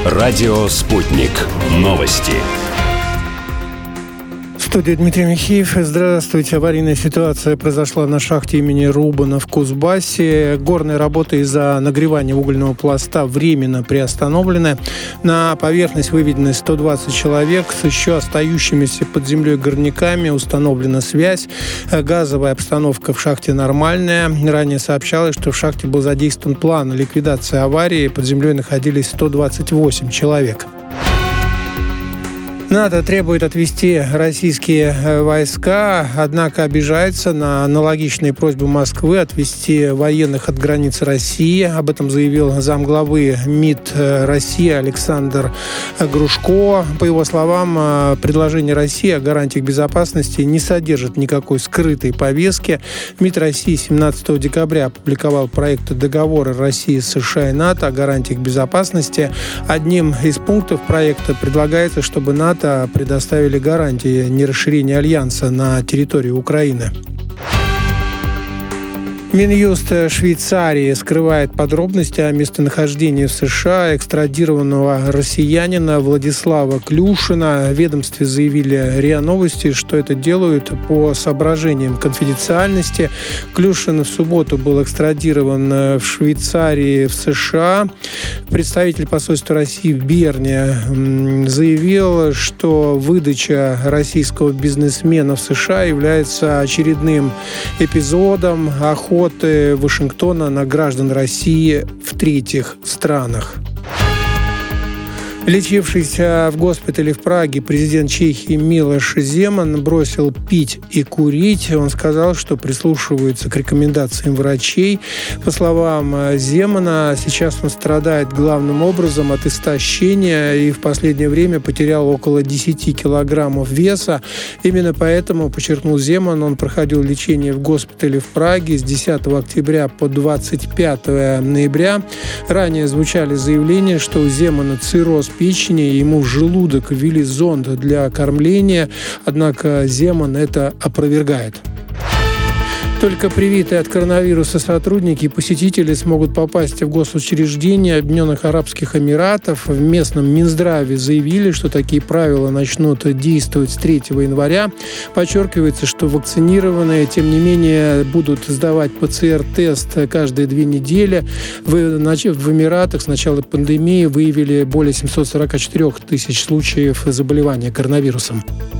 Радио «Спутник». Новости. В студии Дмитрий Михеев. Здравствуйте. Аварийная ситуация произошла на шахте имени Рубана в Кузбассе. Горные работы из-за нагревания угольного пласта временно приостановлены. На поверхность выведены 120 человек. С еще остающимися под землей горняками установлена связь. Газовая обстановка в шахте нормальная. Ранее сообщалось, что в шахте был задействован план ликвидации аварии. Под землей находились 128 человек. НАТО требует отвести российские войска, однако обижается на аналогичные просьбы Москвы отвести военных от границ России. Об этом заявил замглавы МИД России Александр Грушко. По его словам, предложение России о гарантиях безопасности не содержит никакой скрытой повестки. МИД России 17 декабря опубликовал проект договора России, США и НАТО о гарантиях безопасности. Одним из пунктов проекта предлагается, чтобы НАТО предоставили гарантии нерасширения альянса на территории Украины. Минюст Швейцарии скрывает подробности о местонахождении в США экстрадированного россиянина Владислава Клюшина. В ведомстве заявили РИА Новости, что это делают по соображениям конфиденциальности. Клюшин в субботу был экстрадирован в Швейцарии в США. Представитель посольства России в Берне заявил, что выдача российского бизнесмена в США является очередным эпизодом охоты Вашингтона на граждан России в третьих странах. Лечившийся в госпитале в Праге президент Чехии Милош Земан бросил пить и курить. Он сказал, что прислушивается к рекомендациям врачей. По словам Земана, сейчас он страдает главным образом от истощения и в последнее время потерял около 10 килограммов веса. Именно поэтому, подчеркнул Земан, он проходил лечение в госпитале в Праге с 10 октября по 25 ноября. Ранее звучали заявления, что у Земана цирроз печени, ему в желудок ввели зонд для кормления, однако Земан это опровергает. Только привитые от коронавируса сотрудники и посетители смогут попасть в госучреждения Объединенных Арабских Эмиратов. В местном Минздраве заявили, что такие правила начнут действовать с 3 января. Подчеркивается, что вакцинированные, тем не менее, будут сдавать ПЦР-тест каждые 2 недели. В Эмиратах с начала пандемии выявили более 744 тысяч случаев заболевания коронавирусом.